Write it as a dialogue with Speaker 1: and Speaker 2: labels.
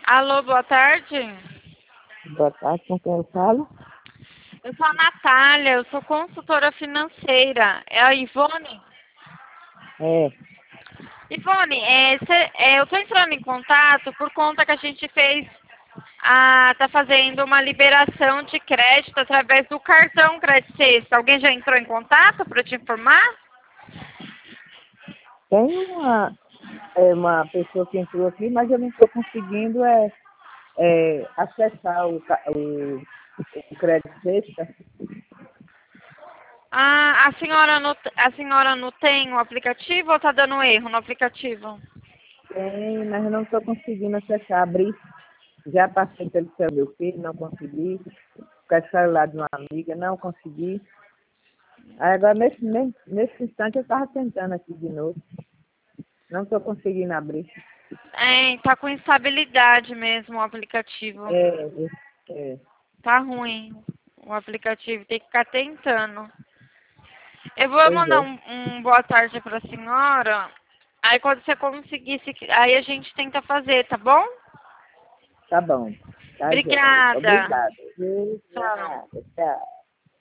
Speaker 1: Alô, boa tarde.
Speaker 2: Boa tarde, com quem eu falo?
Speaker 1: Eu sou a Natália, eu sou consultora financeira. É a Ivone?
Speaker 2: É,
Speaker 1: Ivone, eu estou entrando em contato por conta que a gente tá fazendo uma liberação de crédito através do cartão Crédito Sexta. Alguém já entrou em contato para te informar?
Speaker 2: tem uma pessoa que entrou aqui, mas eu não estou conseguindo acessar o crédito sexta.
Speaker 1: Ah, a senhora não tem o aplicativo ou está dando erro no aplicativo?
Speaker 2: Tem, mas eu não estou conseguindo acessar, abrir. Já passei pelo celular do meu filho, não consegui. Com o celular de uma amiga, não consegui. Aí agora, nesse instante, eu estava tentando aqui de novo. Não estou conseguindo abrir.
Speaker 1: Tá com instabilidade mesmo o aplicativo.
Speaker 2: É, é.
Speaker 1: Tá ruim o aplicativo, tem que ficar tentando. Eu vou
Speaker 2: Pois
Speaker 1: mandar
Speaker 2: é.
Speaker 1: um boa tarde pra senhora. Aí quando você conseguir, aí a gente tenta fazer, tá bom?
Speaker 2: Tá bom. Tá, joia.
Speaker 1: Obrigada.
Speaker 2: Obrigado.
Speaker 1: Tchau.
Speaker 2: Obrigada. Tchau.